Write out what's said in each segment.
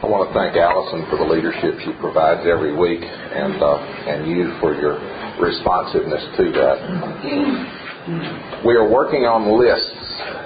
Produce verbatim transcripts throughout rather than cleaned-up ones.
want to thank Allison for the leadership she provides every week, and uh, and you for your responsiveness to that. We are working on lists,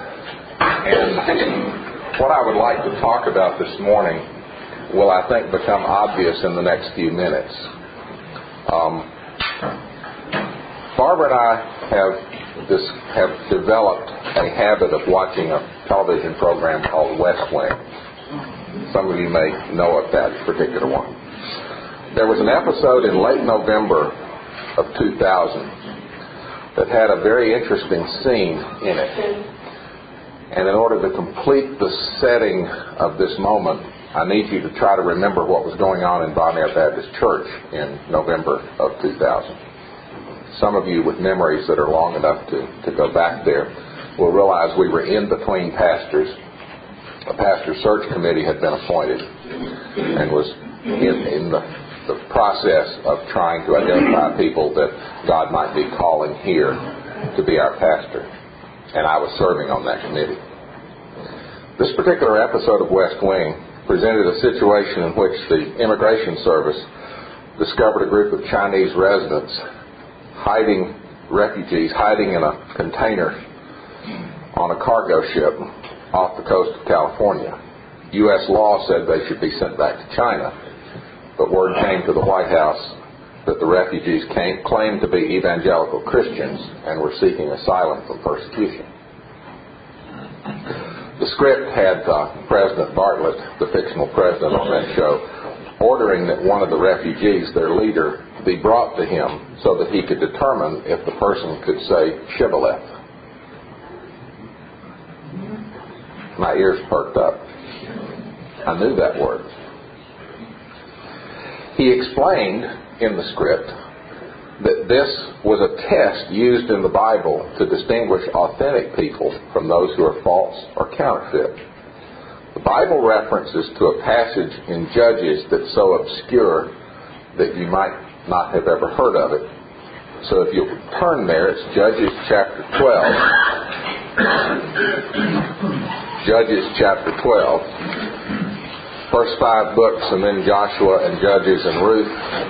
and what I would like to talk about this morning will, I think, become obvious in the next few minutes. Um, Barbara and I have this have developed a habit of watching a television program called West Wing. Some of you may know of that particular one. There was an episode in late November of two thousand that had a very interesting scene in it. And in order to complete the setting of this moment, I need you to try to remember what was going on in Bon Air Baptist Church in November of two thousand. Some of you with memories that are long enough to, to go back there will realize we were in between pastors. A pastor search committee had been appointed and was in, in the, the process of trying to identify people that God might be calling here to be our pastor. And I was serving on that committee. This particular episode of West Wing presented a situation in which the Immigration Service discovered a group of Chinese residents hiding, refugees hiding in a container on a cargo ship off the coast of California. U S law said they should be sent back to China, but word came to the White House that the refugees came, claimed to be evangelical Christians and were seeking asylum from persecution. The script had uh, President Bartlett, the fictional president on that show, ordering that one of the refugees, their leader, be brought to him so that he could determine if the person could say Shibboleth. My ears perked up. I knew that word. He explained in the script that this was a test used in the Bible to distinguish authentic people from those who are false or counterfeit. The Bible references to a passage in Judges that's so obscure that you might not have ever heard of it. So if you turn there, it's Judges chapter twelve. Judges chapter twelve. First five books, and then Joshua and Judges and Ruth.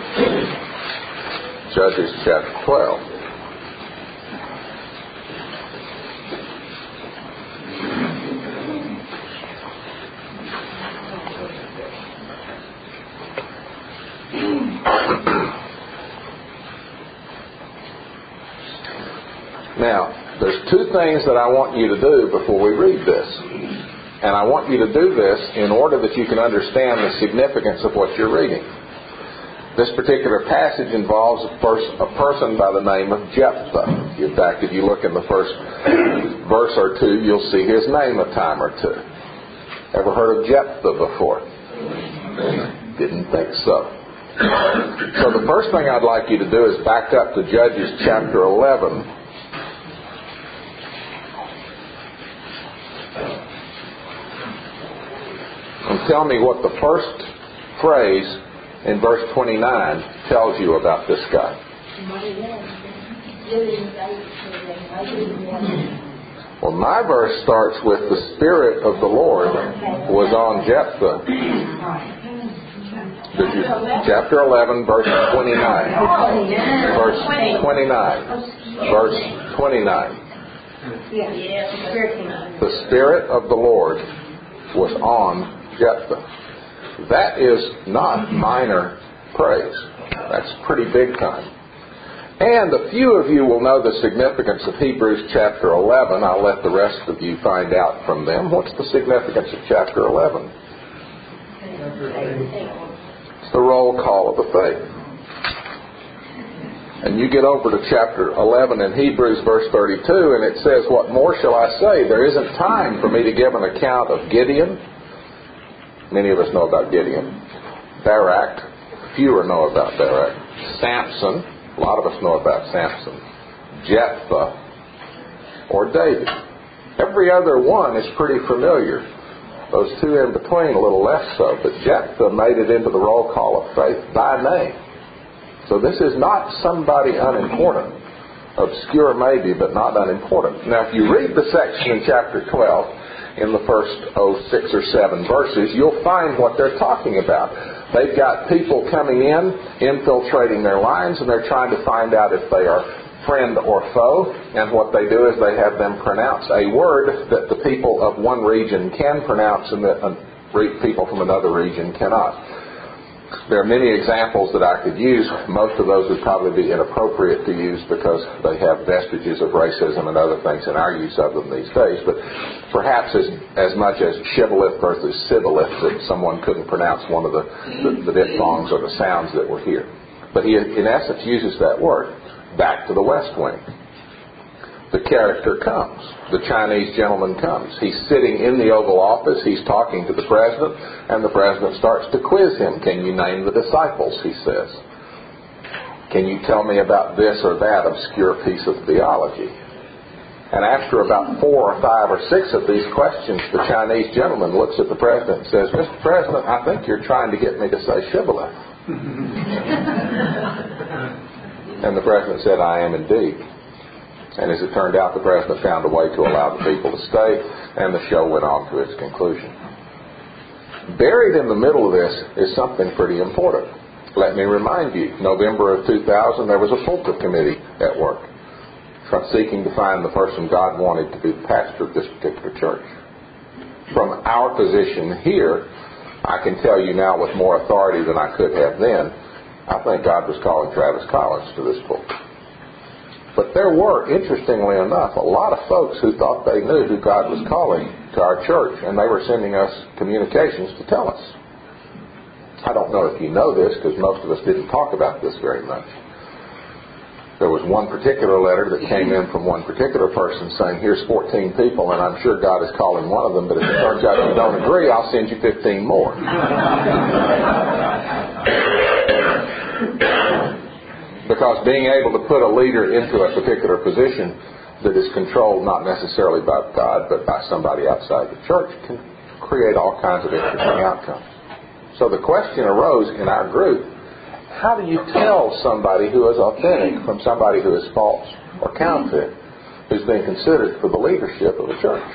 Judges chapter twelve. Now, there's two things that I want you to do before we read this. And I want you to do this in order that you can understand the significance of what you're reading. This particular passage involves a, pers- a person by the name of Jephthah. In fact, if you look in the first verse or two, you'll see his name a time or two. Ever heard of Jephthah before? Didn't think so. So the first thing I'd like you to do is back up to Judges chapter eleven. And tell me what the first phrase in verse twenty-nine tells you about this guy. Well, my verse starts with the Spirit of the Lord was on Jephthah. Did you, chapter eleven, verse twenty-nine. Verse twenty-nine. Verse twenty-nine. The Spirit of the Lord was on Jephthah. That is not minor praise. That's pretty big time. And a few of you will know the significance of Hebrews chapter eleven. I'll let the rest of you find out from them. What's the significance of chapter eleven? It's the roll call of the faith. And you get over to chapter eleven in Hebrews verse thirty-two, and it says, "What more shall I say? There isn't time for me to give an account of Gideon." Many of us know about Gideon. Barak. Fewer know about Barak. Samson. A lot of us know about Samson. Jephthah. Or David. Every other one is pretty familiar. Those two in between a little less so. But Jephthah made it into the roll call of faith by name. So this is not somebody unimportant. Obscure maybe, but not unimportant. Now if you read the section in chapter twelve, in the first, oh, six or seven verses, you'll find what they're talking about. They've got people coming in, infiltrating their lines, and they're trying to find out if they are friend or foe. And what they do is they have them pronounce a word that the people of one region can pronounce and that people from another region cannot. There are many examples that I could use. Most of those would probably be inappropriate to use because they have vestiges of racism and other things in our use of them these days. But perhaps as, as much as shibboleth versus sibboleth, that someone couldn't pronounce one of the, the, the diphthongs or the sounds that were here. But he, in essence, uses that word. Back to the West Wing. The character comes. The Chinese gentleman comes. He's sitting in the Oval Office. He's talking to the president, and the president starts to quiz him. Can you name the disciples, he says. Can you tell me about this or that obscure piece of theology? And after about four or five or six of these questions, the Chinese gentleman looks at the president and says, Mister President, I think you're trying to get me to say shibboleth. And the president said, I am indeed. And as it turned out, the president found a way to allow the people to stay, and the show went on to its conclusion. Buried in the middle of this is something pretty important. Let me remind you, November of two thousand, there was a pulpit committee at work seeking to find the person God wanted to be the pastor of this particular church. From our position here, I can tell you now with more authority than I could have then, I think God was calling Travis Collins to this pulpit. But there were, interestingly enough, a lot of folks who thought they knew who God was calling to our church, and they were sending us communications to tell us. I don't know if you know this, because most of us didn't talk about this very much. There was one particular letter that came in from one particular person saying, here's fourteen people, and I'm sure God is calling one of them, but if it turns out you don't agree, I'll send you fifteen more. Because being able to put a leader into a particular position that is controlled not necessarily by God but by somebody outside the church can create all kinds of interesting outcomes. So the question arose in our group, how do you tell somebody who is authentic from somebody who is false or counterfeit, who's being considered for the leadership of a church?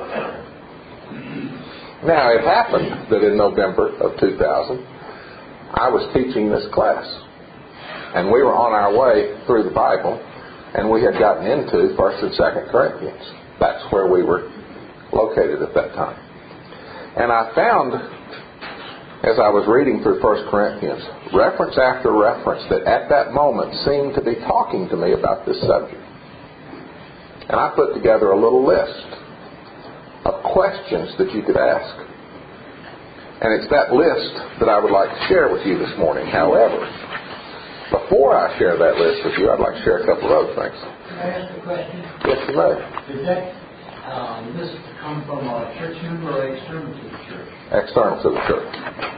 Now, it happened that in November of two thousand, I was teaching this class. And we were on our way through the Bible, and we had gotten into First and Second Corinthians. That's where we were located at that time. And I found, as I was reading through First Corinthians, reference after reference that at that moment seemed to be talking to me about this subject. And I put together a little list of questions that you could ask. And it's that list that I would like to share with you this morning. However, before I share that list with you, I'd like to share a couple of other things. Can I ask a question? Yes, you may. Did that um, list come from a church member or external to the church? External to the church.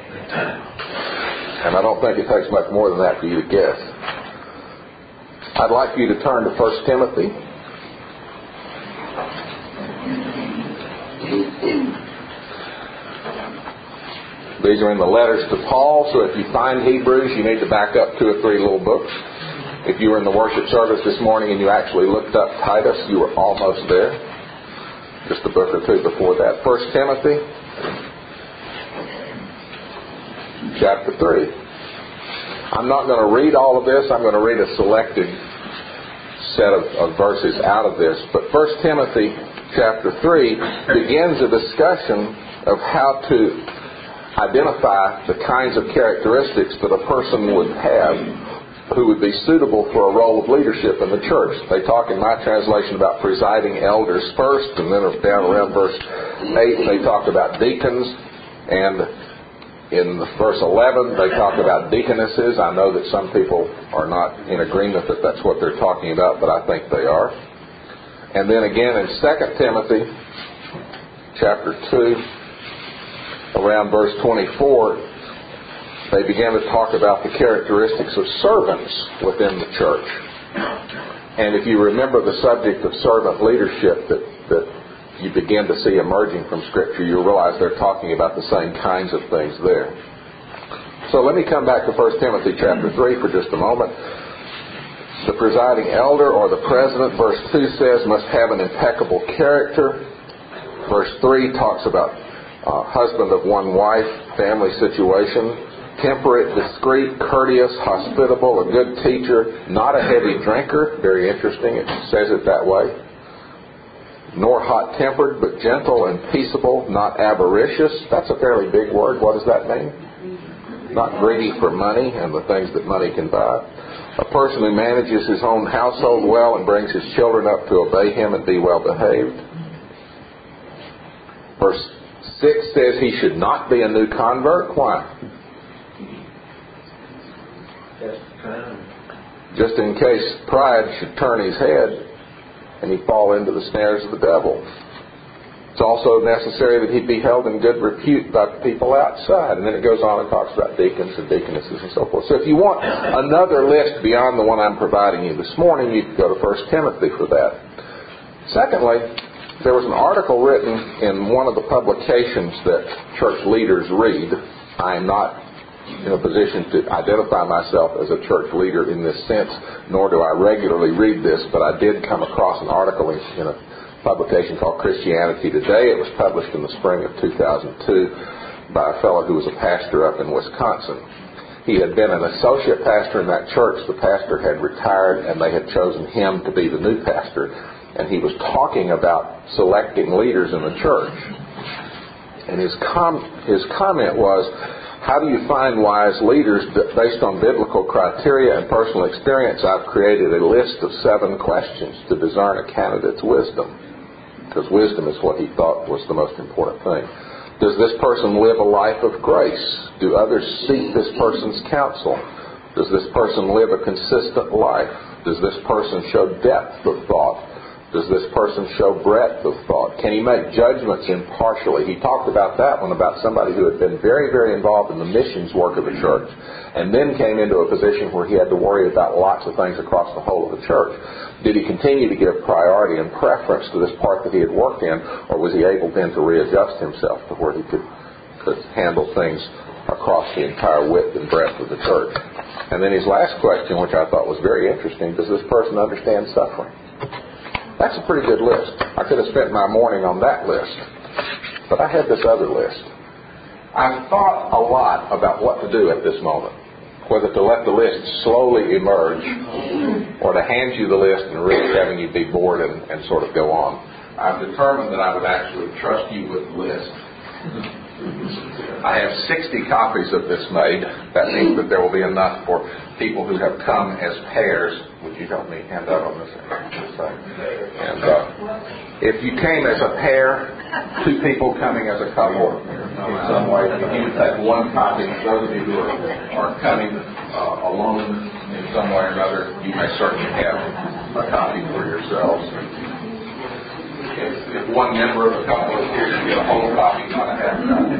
And I don't think it takes much more than that for you to guess. I'd like you to turn to First Timothy. These are in the letters to Paul, so if you find Hebrews, you need to back up two or three little books. If you were in the worship service this morning and you actually looked up Titus, you were almost there. Just a book or two before that. First Timothy, chapter three. I'm not going to read all of this. I'm going to read a selected set of, of verses out of this. But First Timothy, chapter three, begins a discussion of how to identify the kinds of characteristics that a person would have who would be suitable for a role of leadership in the church. They talk in my translation about presiding elders first, and then down around verse eight they talk about deacons, and in verse eleven they talk about deaconesses. I know that some people are not in agreement that that's what they're talking about, but I think they are. And then again in Second Timothy chapter two, around verse twenty-four, they began to talk about the characteristics of servants within the church. And if you remember the subject of servant leadership that, that you begin to see emerging from Scripture, you'll realize they're talking about the same kinds of things there. So let me come back to First Timothy chapter three for just a moment. The presiding elder or the president, verse two says, must have an impeccable character. Verse three talks about uh, husband of one wife, family situation, temperate, discreet, courteous, hospitable, a good teacher, not a heavy drinker. Very interesting, it says it that way. Nor hot-tempered, but gentle and peaceable, not avaricious. That's a fairly big word. What does that mean? Not greedy for money and the things that money can buy. A person who manages his own household well and brings his children up to obey him and be well behaved. Verse six says he should not be a new convert. Why? Just in case pride should turn his head and he fall into the snares of the devil. It's also necessary that he be held in good repute by people outside. And then it goes on and talks about deacons and deaconesses and so forth. So if you want another list beyond the one I'm providing you this morning, you can go to First Timothy for that. Secondly, there was an article written in one of the publications that church leaders read. I am not in a position to identify myself as a church leader in this sense, nor do I regularly read this, but I did come across an article in a publication called Christianity Today. It was published in the spring of two thousand two by a fellow who was a pastor up in Wisconsin. He had been an associate pastor in that church. The pastor had retired and they had chosen him to be the new pastor. And he was talking about selecting leaders in the church. And his com- his comment was, how do you find wise leaders? Based on biblical criteria and personal experience, I've created a list of seven questions to discern a candidate's wisdom. Because wisdom is what he thought was the most important thing. Does this person live a life of grace? Do others seek this person's counsel? Does this person live a consistent life? Does this person show depth of thought? Does this person show breadth of thought? Can he make judgments impartially? He talked about that one, about somebody who had been very, very involved in the missions work of the church and then came into a position where he had to worry about lots of things across the whole of the church. Did he continue to give priority and preference to this part that he had worked in, or was he able then to readjust himself to where he could, could handle things across the entire width and breadth of the church? And then his last question, which I thought was very interesting, does this person understand suffering? That's a pretty good list. I could have spent my morning on that list. But I had this other list. I've thought a lot about what to do at this moment. Whether to let the list slowly emerge or to hand you the list and risk having you be bored and, and sort of go on. I've determined that I would actually trust you with the list. I have sixty copies of this made. That means that there will be enough for people who have come as pairs. Would you help me hand out on this side? And uh, if you came as a pair, two people coming as a couple in some way, if you would take one copy. Those of you who are, are coming uh, alone in some way or another, you may certainly have a copy for yourselves. If, if one member of the couple is here, you get a whole copy, not a half copy.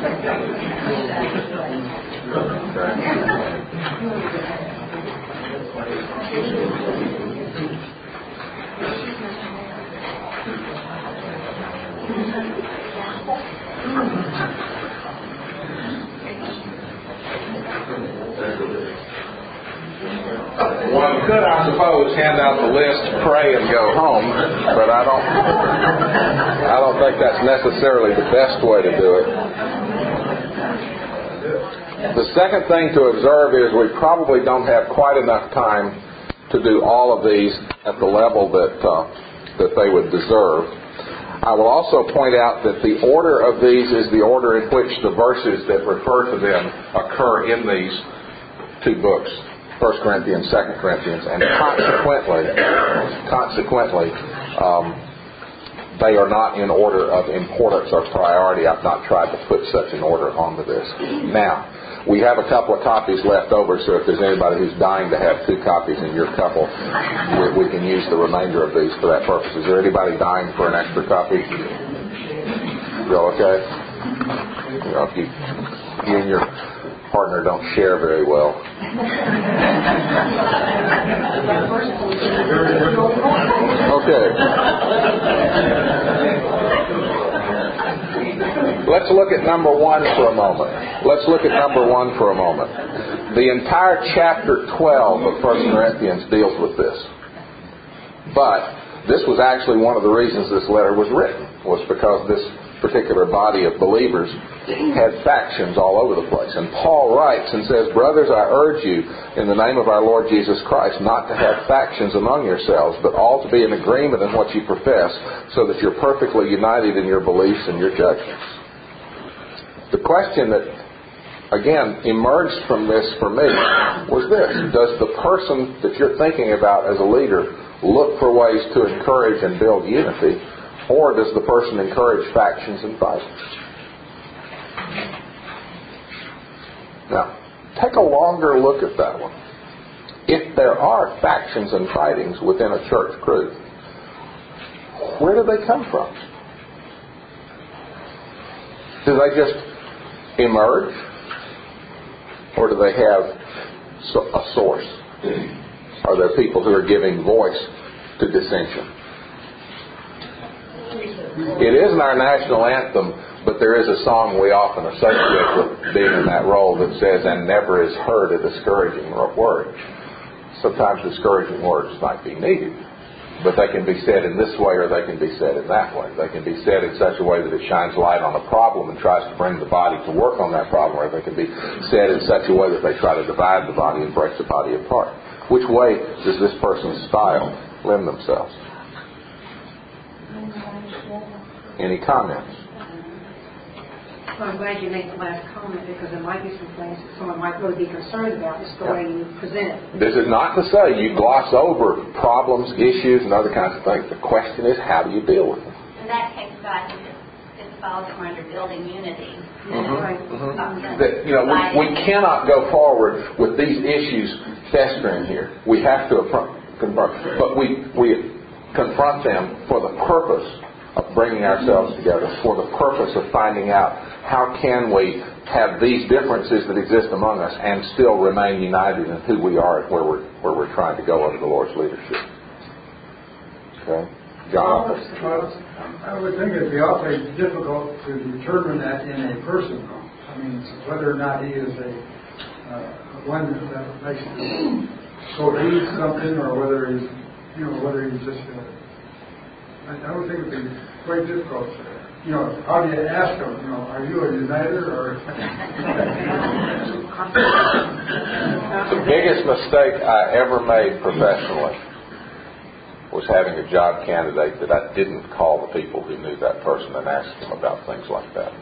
One could, I suppose, hand out the list, pray, and go home, but I don't. I don't think that's necessarily the best way to do it. The second thing to observe is we probably don't have quite enough time to do all of these at the level that uh, that they would deserve. I will also point out that the order of these is the order in which the verses that refer to them occur in these two books. First Corinthians, Second Corinthians, and consequently, consequently, um, they are not in order of importance or priority. I've not tried to put such an order onto this. Now, we have a couple of copies left over, so if there's anybody who's dying to have two copies in your couple, we, we can use the remainder of these for that purpose. Is there anybody dying for an extra copy? You all okay? You know, if you, you and your partner don't share very well. Okay. Let's look at number one for a moment. Let's look at number one for a moment. The entire chapter twelve of First Corinthians deals with this. But this was actually one of the reasons this letter was written. was because this particular body of believers had factions all over the place. And Paul writes and says, "Brothers, I urge you in the name of our Lord Jesus Christ not to have factions among yourselves, but all to be in agreement in what you profess, so that you're perfectly united in your beliefs and your judgments." The question that, again, emerged from this for me was this: does the person that you're thinking about as a leader look for ways to encourage and build unity, or does the person encourage factions and fighting? Now, take a longer look at that one. If there are factions and fightings within a church group, where do they come from? Do they just emerge? Or do they have a source? Are there people who are giving voice to dissension? It isn't our national anthem, but there is a song we often associate with being in that role that says, "And never is heard a discouraging word." Sometimes discouraging words might be needed, but they can be said in this way or they can be said in that way. They can be said in such a way that it shines light on a problem and tries to bring the body to work on that problem, or they can be said in such a way that they try to divide the body and break the body apart. Which way does this person's style lend themselves? Any comments? Well, I'm glad you made the last comment, because there might be some things that someone might really be concerned about, just the way you present. This is not to say you gloss over problems, issues, and other kinds of things. The question is, how do you deal with them? In that case, I think it, it falls under building unity. Mm-hmm. Mm-hmm. That, you know, we, we cannot go forward with these issues festering here. We have to confront, but we we confront them for the purpose of bringing ourselves together, for the purpose of finding out how can we have these differences that exist among us and still remain united in who we are and where we're where we're trying to go under the Lord's leadership. Okay, John. Well, I would think it'd be awfully difficult to determine that in a person, though. I mean, whether or not he is a uh, one that makes so he's something, or whether he's, you know, whether he's just. A, I, I would think it'd be quite difficult. You know, how do you ask him? You know, are you a uniter or? The biggest mistake I ever made professionally was having a job candidate that I didn't call the people who knew that person and ask them about things like that.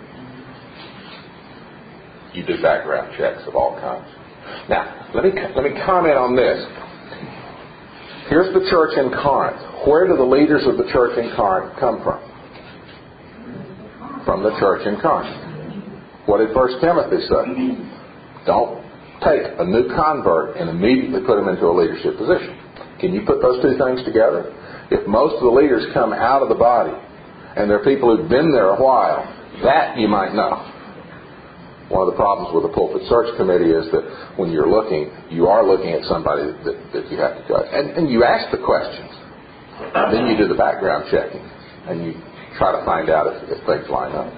You do background checks of all kinds. Now, let me let me comment on this. Here's the church in Corinth. Where do the leaders of the church in Corinth come from? From the church in Corinth. What did First Timothy say? Don't take a new convert and immediately put him into a leadership position. Can you put those two things together? If most of the leaders come out of the body and they're people who've been there a while, that you might know. One of the problems with the Pulpit Search Committee is that when you're looking, you are looking at somebody that, that you have to judge. And, and you ask the questions. Then you do the background checking. And you try to find out if, if things line up.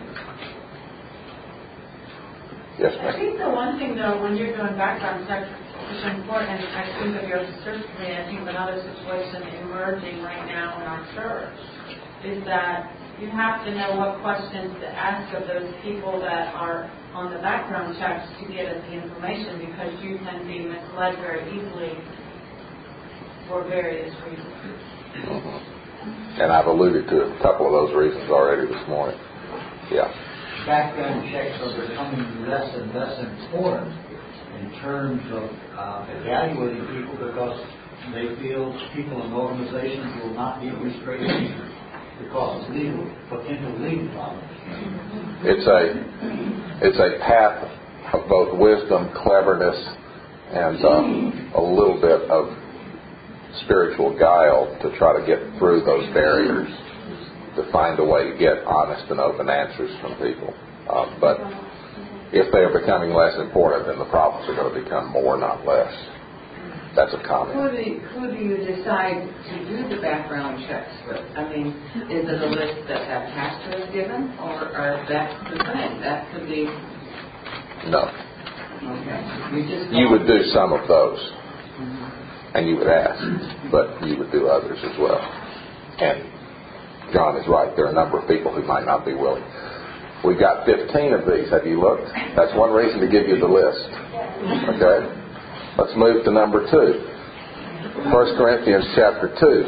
Yes, ma'am. I think the one thing, though, when you're doing background checks, which is important, I think of your search committee, I think another situation emerging right now in our church is that you have to know what questions to ask of those people that are on the background checks to get at the information, because you can be misled very easily for various reasons. Mm-hmm. And I've alluded to a couple of those reasons already this morning. Yeah. Background checks are becoming less and less important in terms of uh, evaluating people, because they feel people in organizations will not be restricted because of legal, potential legal problems. It's a, it's a path of both wisdom, cleverness, and um, a little bit of spiritual guile to try to get through those barriers, to find a way to get honest and open answers from people. Um, but if they are becoming less important, then the problems are going to become more, not less. That's a comment. Who do you, who do you decide to do the background checks with? I mean, is it a list that that pastor is given, or, or that's the thing? That could be. No. Okay. You just. You would do some of those, mm-hmm. and you would ask, but you would do others as well. And John is right. There are a number of people who might not be willing. We've got fifteen of these. Have you looked? That's one reason to give you the list. Okay? Let's move to number two. First Corinthians chapter two.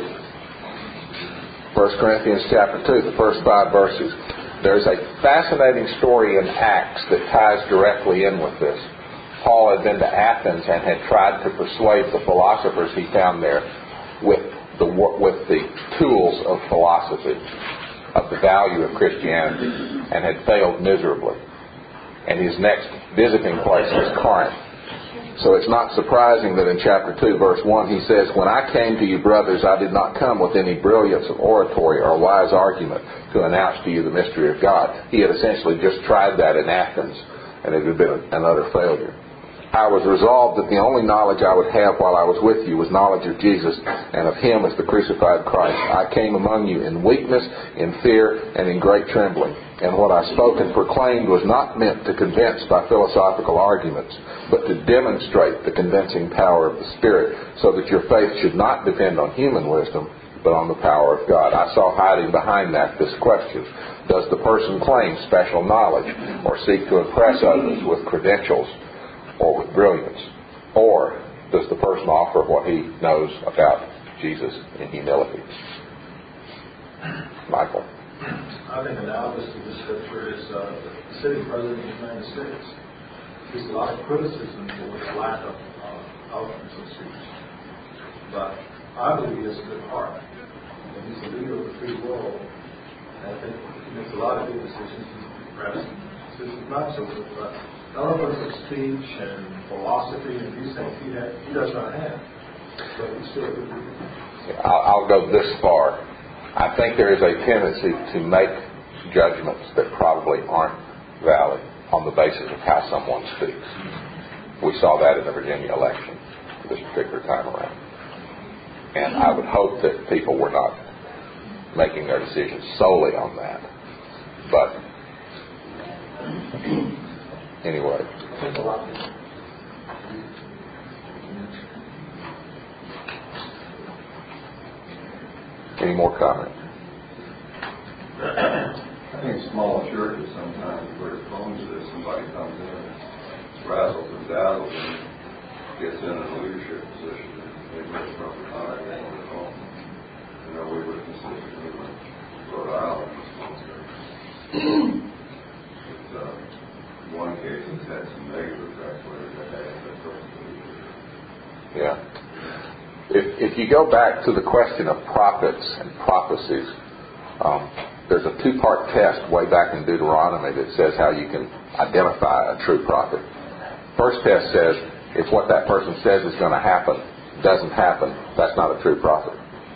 First Corinthians chapter two, the first five verses. There's a fascinating story in Acts that ties directly in with this. Paul had been to Athens and had tried to persuade the philosophers he found there with the with the tools of philosophy, of the value of Christianity, and had failed miserably. And his next visiting place was Corinth. So it's not surprising that in chapter two, verse one, he says, "When I came to you, brothers, I did not come with any brilliance of oratory or wise argument to announce to you the mystery of God." He had essentially just tried that in Athens, and it had been an utter failure. "I was resolved that the only knowledge I would have while I was with you was knowledge of Jesus and of Him as the crucified Christ. I came among you in weakness, in fear, and in great trembling. And what I spoke and proclaimed was not meant to convince by philosophical arguments, but to demonstrate the convincing power of the Spirit, so that your faith should not depend on human wisdom, but on the power of God." I saw hiding behind that this question: does the person claim special knowledge or seek to impress others with credentials or with brilliance? Or does the person offer what he knows about Jesus in humility? Michael? I think analogous to the scripture is uh, the sitting president of the United States. There's a lot of criticism for his lack of uh, eloquence of speech. But I believe he has a good heart. And he's a leader of the free world. And I think he makes a lot of good decisions. Perhaps this is not so good, but eloquence of speech and philosophy and these things he, had, he does not have. But he's still a good leader. I'll, I'll go this far. I think there is a tendency to make judgments that probably aren't valid on the basis of how someone speaks. We saw that in the Virginia election this particular time around. And I would hope that people were not making their decisions solely on that. But anyway. Any more comments? I think small churches sometimes we're prone to this. Somebody comes in and razzles and dazzles and gets in a leadership position and they get from the time they want to home. You know, we were consistent in Rhode Island. But, uh, in one case, it's had some negative effects where they had that person leadership. Yeah. If, if you go back to the question of prophets and prophecies, um, there's a two-part test way back in Deuteronomy that says how you can identify a true prophet. First test says if what that person says is going to happen doesn't happen, that's not a true prophet.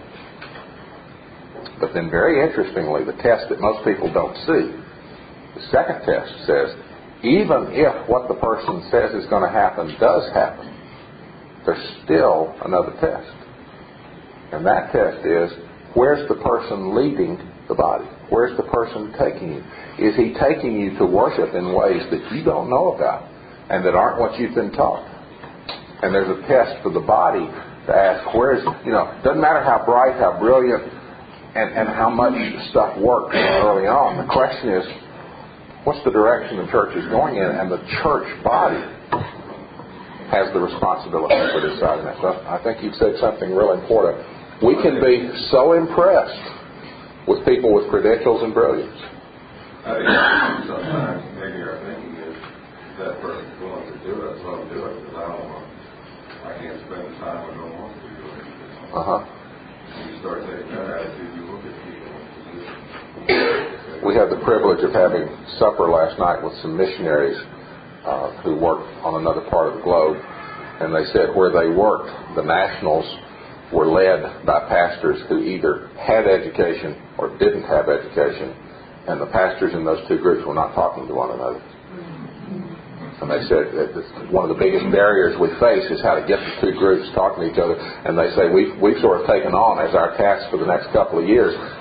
But then very interestingly, the test that most people don't see, the second test says even if what the person says is going to happen does happen, there's still another test. And that test is, where's the person leading the body? Where's the person taking you? Is he taking you to worship in ways that you don't know about and that aren't what you've been taught? And there's a test for the body to ask, where's, you know, doesn't matter how bright, how brilliant, and, and how much stuff works early on. The question is, what's the direction the church is going in? And the church body has the responsibility for deciding that. So I think you've said something real important. We can be so impressed with people with credentials and brilliance. I think sometimes maybe our thinking is that person's willing to do it, so I'll do it because I don't want, I can't spend the time I don't want to do it. Uh-huh. When you start taking that attitude, you look at people in position. We had the privilege of having supper last night with some missionaries Uh, who worked on another part of the globe, and they said where they worked, the nationals were led by pastors who either had education or didn't have education, and the pastors in those two groups were not talking to one another. And they said that one of the biggest barriers we face is how to get the two groups talking to each other. And they say we've, we've sort of taken on as our task for the next couple of years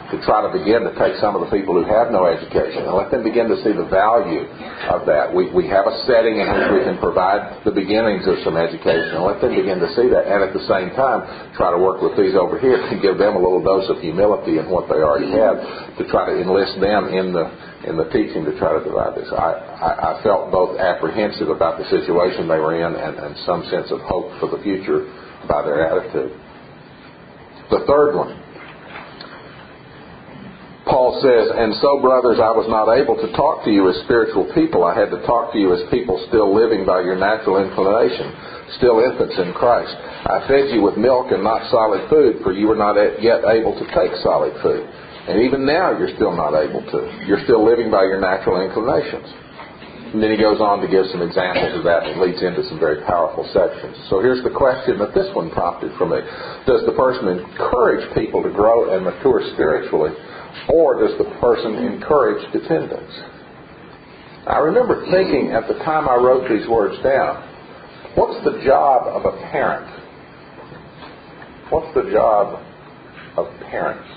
to try to begin to take some of the people who have no education and let them begin to see the value of that. We we have a setting in which we can provide the beginnings of some education and let them begin to see that, and at the same time try to work with these over here and give them a little dose of humility in what they already have to try to enlist them in the in the teaching to try to divide this. I, I, I felt both apprehensive about the situation they were in and, and some sense of hope for the future by their attitude. The third one, Paul says, and so, brothers, I was not able to talk to you as spiritual people. I had to talk to you as people still living by your natural inclination, still infants in Christ. I fed you with milk and not solid food, for you were not yet able to take solid food. And even now you're still not able to. You're still living by your natural inclinations. And then he goes on to give some examples of that and leads into some very powerful sections. So here's the question that this one prompted for me. Does the person encourage people to grow and mature spiritually, or does the person encourage dependence? I remember thinking at the time I wrote these words down, what's the job of a parent? What's the job of parents?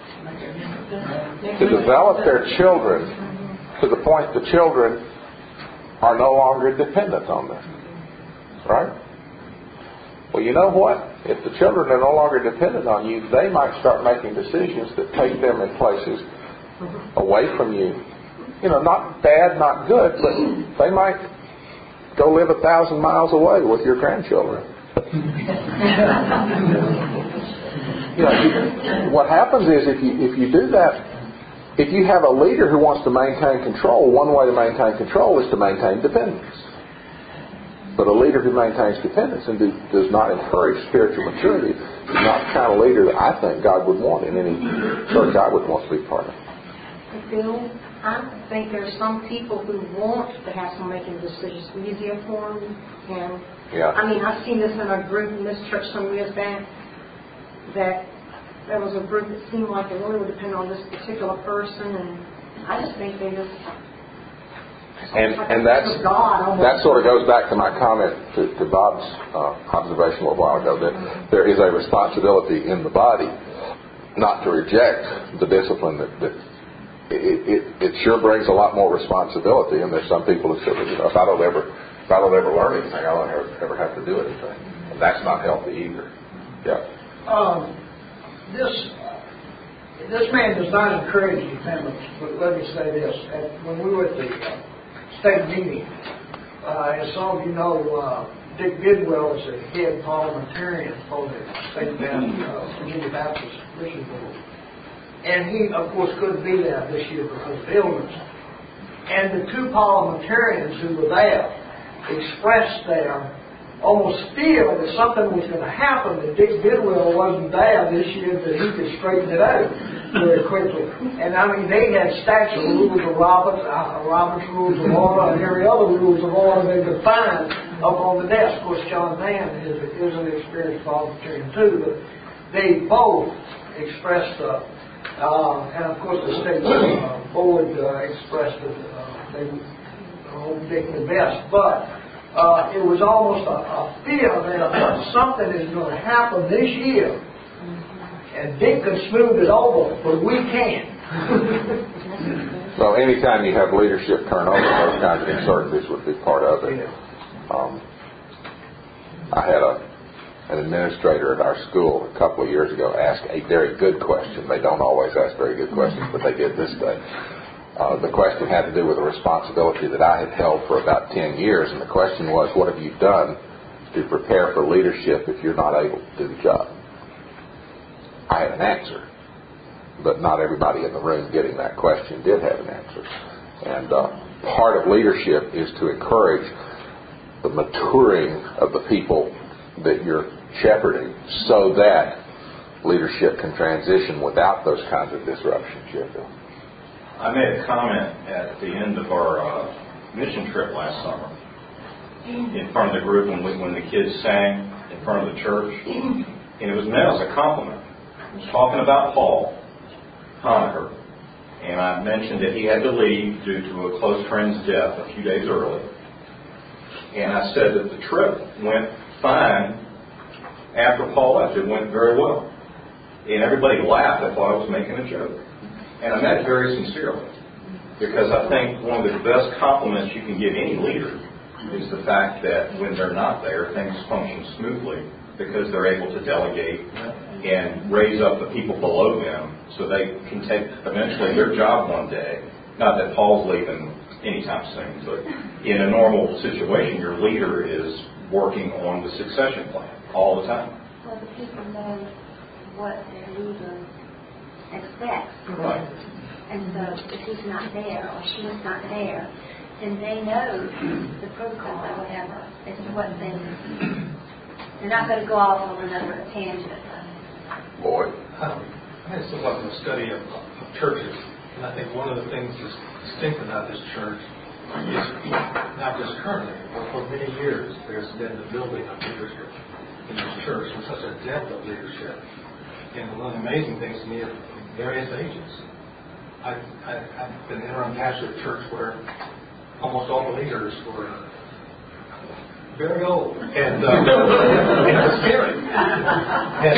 To develop their children to the point the children are no longer dependent on them. Right? Well, you know what? If the children are no longer dependent on you, they might start making decisions that take them in places away from you. You know, not bad, not good, but they might go live a thousand miles away with your grandchildren. You know, what happens is if you if you do that, if you have a leader who wants to maintain control, one way to maintain control is to maintain dependence. But a leader who maintains dependence and do, does not encourage spiritual maturity is not the kind of leader that I think God would want in any church I would want to be part of. Bill, I think there's some people who want to have some making decisions easier for them. And yeah. I mean, I've seen this in a group in this church some years back, that there was a group that seemed like they really would depend on this particular person, and I just think they just... And and that's, that sort of goes back to my comment to, to Bob's uh, observation a little while ago, that there is a responsibility in the body not to reject the discipline that, that it, it, it sure brings a lot more responsibility. And there's some people that say, you know, if I don't ever if I don't ever learn anything, I don't ever, ever have to do anything. And that's not healthy either. Yeah. Um, this this man does not encourage dependence, but let me say this: at, when we were at the uh, state meeting, uh, as some of you know, uh, Dick Bidwell is the head parliamentarian for the State Baptist, uh, Virginia Baptist Mission Board, and he, of course, couldn't be there this year because of illness. And the two parliamentarians who were there expressed their almost fear that something was going to happen, that Dick Bidwell wasn't there this year, that he could straighten it out very quickly. And I mean, they had stacks of rules of Roberts, uh, Roberts Rules of Order, and every other rules of order they could find up on the desk. Of course, John Mann is, is an experienced parliamentarian too, but they both expressed, uh, uh, and of course the state uh, board uh, expressed that uh, they hope Dick the best, but Uh, it was almost a, a fear that something is going to happen this year, and Dick can smooth it over, but we can't. So anytime you have leadership turnover, those kinds of uncertainties would be part of it. Um, I had a, an administrator at our school a couple of years ago ask a very good question. They don't always ask very good questions, but they did this day. Uh, the question had to do with a responsibility that I had held for about ten years, and the question was, what have you done to prepare for leadership if you're not able to do the job? I had an answer, but not everybody in the room getting that question did have an answer. And uh, part of leadership is to encourage the maturing of the people that you're shepherding so that leadership can transition without those kinds of disruptions, Sheffield. I made a comment at the end of our uh, mission trip last summer in front of the group when, we, when the kids sang in front of the church, and it was meant as a compliment. I was talking about Paul Conacher, and I mentioned that he had to leave due to a close friend's death a few days early. And I said that the trip went fine after Paul left. It went very well. And everybody laughed. I thought I was making a joke. And I meant it very sincerely. Because I think one of the best compliments you can give any leader is the fact that when they're not there, things function smoothly because they're able to delegate and raise up the people below them so they can take eventually their job one day. Not that Paul's leaving anytime soon, but in a normal situation, your leader is working on the succession plan all the time. Well, the people know what their leader expects. Right. And so if he's not there or she's not there, then they know the protocol or whatever. It's what they, they're not going to go off on another tangent. Boy. Um, I had somewhat of a study of, of churches, and I think one of the things that's distinct about this church is not just currently, but for many years there's been the building of leadership in this church with such a depth of leadership. And one of the amazing things to me is various ages. I, I, I've been interim pastor at a church where almost all the leaders were very old, and, uh, and it was scary. And,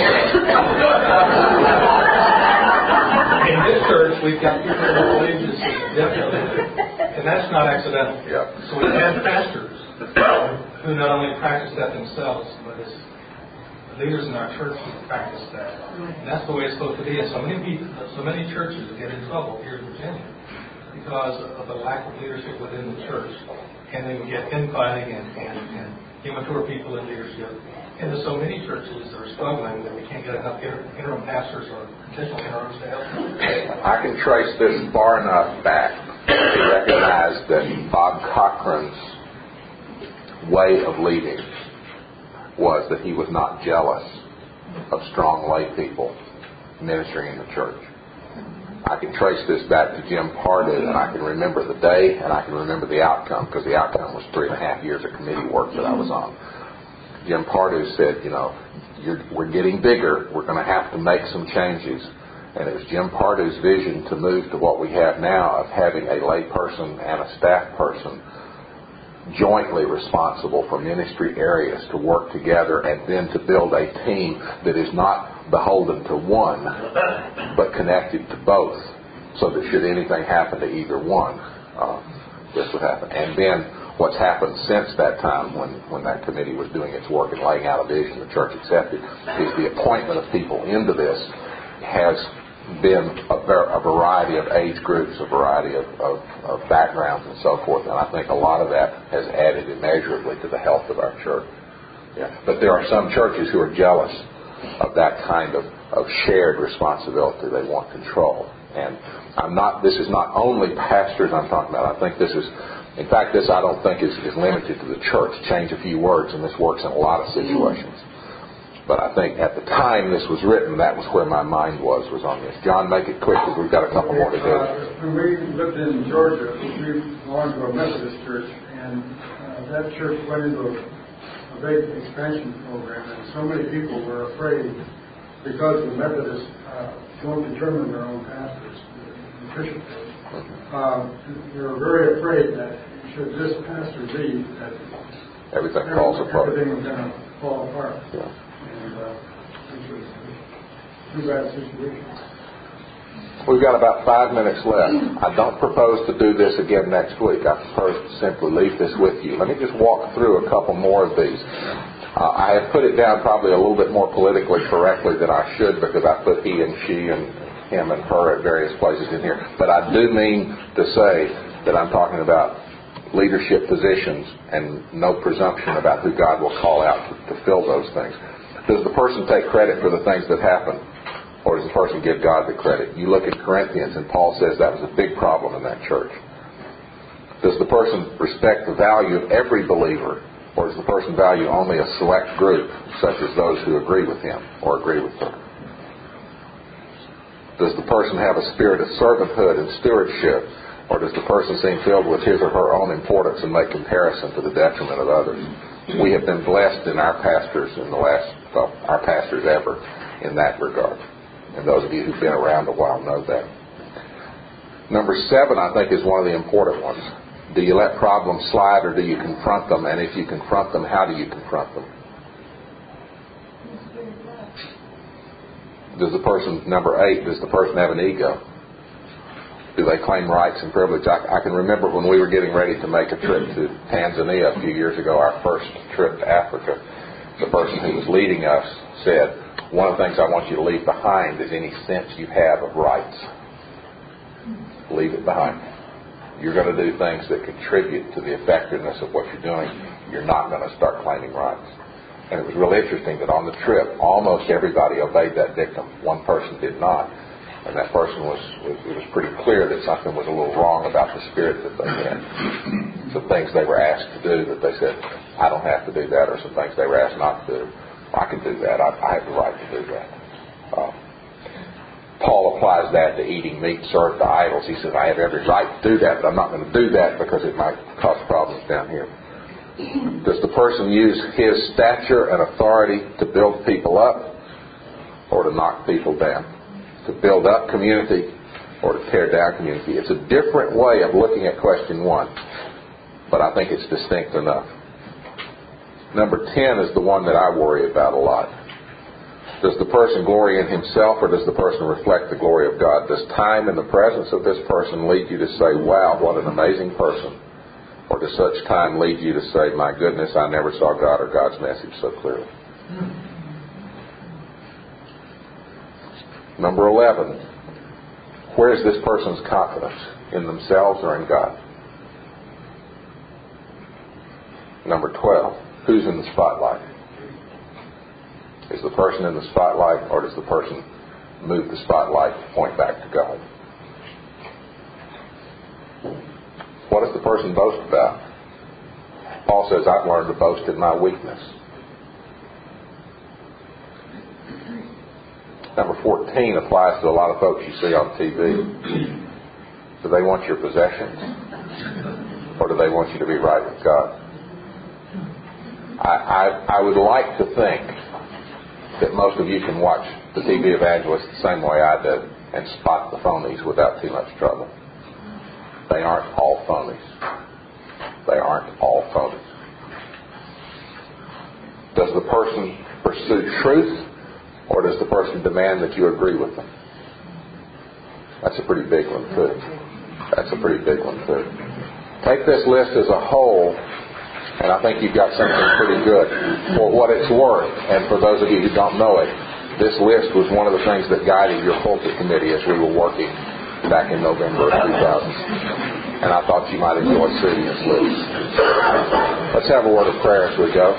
uh, in this church, we've got people of all ages, definitely, and that's not accidental. Yeah. So we have pastors who not only practice that themselves, but as leaders in our church who practice that. And that's the way it's supposed to be. And so many people, so many churches get in trouble here in Virginia because of the lack of leadership within the church. And they get infighting and, and, and immature people in leadership. And there's so many churches that are struggling that we can't get enough interim pastors or potential interims to help them. I can trace this far enough back to recognize that Bob Cochran's way of leading was that he was not jealous of strong lay people ministering in the church. I can trace this back to Jim Pardue, and I can remember the day, and I can remember the outcome, because the outcome was three and a half years of committee work that I was on. Jim Pardue said, you know, you're, we're getting bigger, we're going to have to make some changes. And it was Jim Pardue's vision to move to what we have now of having a lay person and a staff person jointly responsible for ministry areas to work together and then to build a team that is not beholden to one but connected to both, so that should anything happen to either one, uh, this would happen. And then what's happened since that time when, when that committee was doing its work and laying out a vision the church accepted is the appointment of people into this has been a, a variety of age groups, a variety of, of, of backgrounds and so forth, and I think a lot of that has added immeasurably to the health of our church. Yeah. But there are some churches who are jealous of that kind of, of shared responsibility. They want control. And I'm not, this is not only pastors I'm talking about. I think this is, in fact, this I don't think is, is limited to the church. Change a few words and this works in a lot of situations. But I think at the time this was written, that was where my mind was, was on this. John, make it quick because we've got a couple more to do. Uh, when we lived in Georgia, we belonged to a Methodist church, and uh, that church went into a, a big expansion program, and so many people were afraid because the Methodists uh, don't determine their own pastors, the bishop does. Uh, they were very afraid that should this pastor leave, that everything falls apart. Everything was going to fall apart. Yeah. And uh, this was a too bad situation. We've got about five minutes left. I don't propose to do this again next week. I propose to simply leave this with you. Let me just walk through a couple more of these. Uh, I have put it down probably a little bit more politically correctly than I should because I put he and she and him and her at various places in here. But I do mean to say that I'm talking about leadership positions and no presumption about who God will call out to, to fill those things. Does the person take credit for the things that happen? Or does the person give God the credit? You look at Corinthians and Paul says that was a big problem in that church. Does the person respect the value of every believer? Or does the person value only a select group, such as those who agree with him or agree with her? Does the person have a spirit of servanthood and stewardship? Or does the person seem filled with his or her own importance and make comparison to the detriment of others? We have been blessed in our pastors in the last, well, our pastors ever in that regard. And those of you who've been around a while know that. Number seven, I think, is one of the important ones. Do you let problems slide or do you confront them? And if you confront them, how do you confront them? Does the person, number eight, does the person have an ego? Do they claim rights and privilege? I, I can remember when we were getting ready to make a trip to Tanzania a few years ago, our first trip to Africa, the person who was leading us said, one of the things I want you to leave behind is any sense you have of rights. Leave it behind. You're going to do things that contribute to the effectiveness of what you're doing. You're not going to start claiming rights. And it was really interesting that on the trip, almost everybody obeyed that dictum. One person did not. And that person was, was, it was pretty clear that something was a little wrong about the spirit that they had. Some things they were asked to do that they said, I don't have to do that, or some things they were asked not to do. I can do that. I, I have the right to do that. Uh, Paul applies that to eating meat served to idols. He says, I have every right to do that, but I'm not going to do that because it might cause problems down here. Does the person use his stature and authority to build people up or to knock people down? To build up community or to tear down community? It's a different way of looking at question one, but I think it's distinct enough. Number ten is the one that I worry about a lot. Does the person glory in himself or does the person reflect the glory of God? Does time in the presence of this person lead you to say, wow, what an amazing person? Or does such time lead you to say, my goodness, I never saw God or God's message so clearly? Number eleven, where is this person's confidence? In themselves or in God? Number twelve, who's in the spotlight? Is the person in the spotlight or does the person move the spotlight to point back to God? What does the person boast about? Paul says, I've learned to boast in my weakness. Number fourteen applies to a lot of folks you see on T V. Do they want your possessions? Or do they want you to be right with God? I, I, I would like to think that most of you can watch the T V evangelist the same way I do and spot the phonies without too much trouble. They aren't all phonies. They aren't all phonies. Does the person pursue truth? Or does the person demand that you agree with them? That's a pretty big one, too. That's a pretty big one, too. Take this list as a whole, and I think you've got something pretty good for what it's worth. And for those of you who don't know it, this list was one of the things that guided your pulpit committee as we were working back in November of two thousand. And I thought you might enjoy seeing this list. Let's have a word of prayer as we go.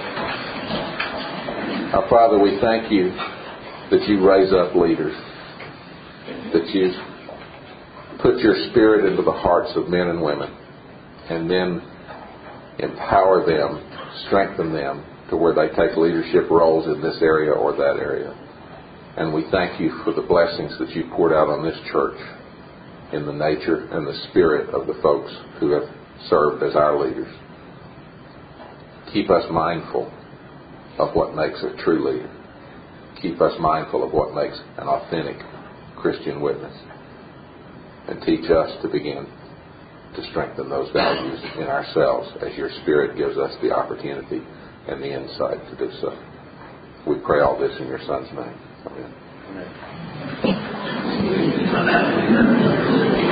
Our Father, we thank you that you raise up leaders, that you put your spirit into the hearts of men and women, and then empower them, strengthen them to where they take leadership roles in this area or that area. And we thank you for the blessings that you poured out on this church in the nature and the spirit of the folks who have served as our leaders. Keep us mindful of what makes a true leader. Keep us mindful of what makes an authentic Christian witness. And teach us to begin to strengthen those values in ourselves as your Spirit gives us the opportunity and the insight to do so. We pray all this in your Son's name. Amen. Amen.